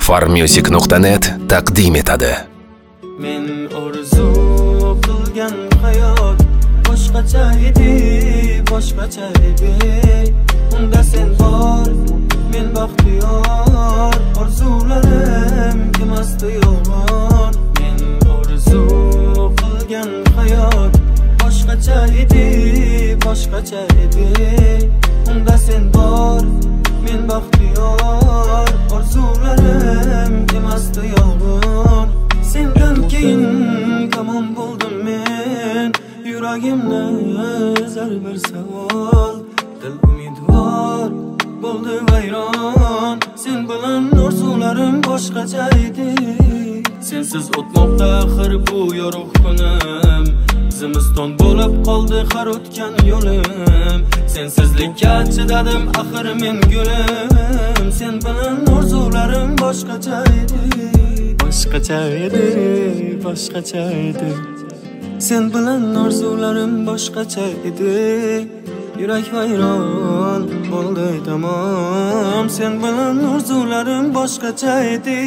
farmusic.net taqdim etadi. Men orzu qilgan hayot boshqacha edi, boshqacha edi. Unda sen bor, men baxtiyor. Orzularim emasdi yolg'on. Men orzu qilgan hayot boshqacha edi, boshqacha edi. Unda sen bor, men baxtiyor. Orzularim emasdi yolg'on. Sendan keyin tamom bo'ldim men. Yuragimni ezar bir savol. Dil umidvor bo'ldi vayron. Sen bilan orzularim boshqacha edi. Sensiz o'tmoqda axir bu yorug' kunim. Zimiston bo'lib qoldi har o'tgan yo'lim. Sensizlikka chidadim axir men gulim. Sen bilan orzularim boshqacha edi. Boshqacha edi, boshqacha edi. Sen bilan orzularim boshqacha edi. Yurak vayron bo'ldi tamom. Sen bilan orzularim boshqacha edi.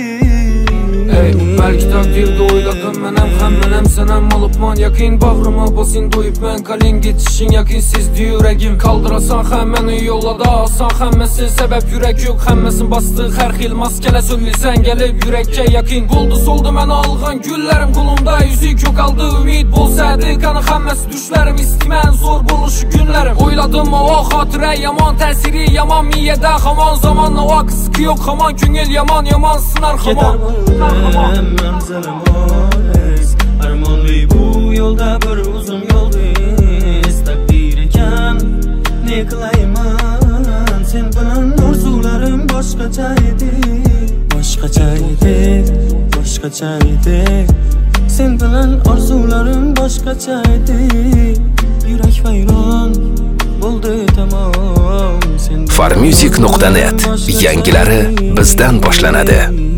Belki takdirde oyladım menem hem senem olupman yakin bağrıma basın doyupman kalin geçişin yakinsizdi yüreğim kaldırasan hemmeni yollada asan hemmesin sebep yürek yok hemmesin bastı her xil maskele söylesen gelip yürekke yakin buldu soldu men alğan güllerim kulumda yüzük yok aldı ümit bolsaydı kanı hemmesi düşlerim istimen zor buluşu günlerim oyladım o hatıra yaman tesiri yaman miyede haman zamanla o kıskı yok haman küngel yaman yaman sınar haman Manzarim oz Armonli bu yo'lda bir uzun yo'ldiz Takdir ekan ne qilayman Sen bilan orzularim boshqacha edi Boshqacha edi, boshqacha edi Sen bilan orzularim boshqacha edi Yurak vayron bo'ldi tamom farmusic.net yangilari bizdan boshlanadi.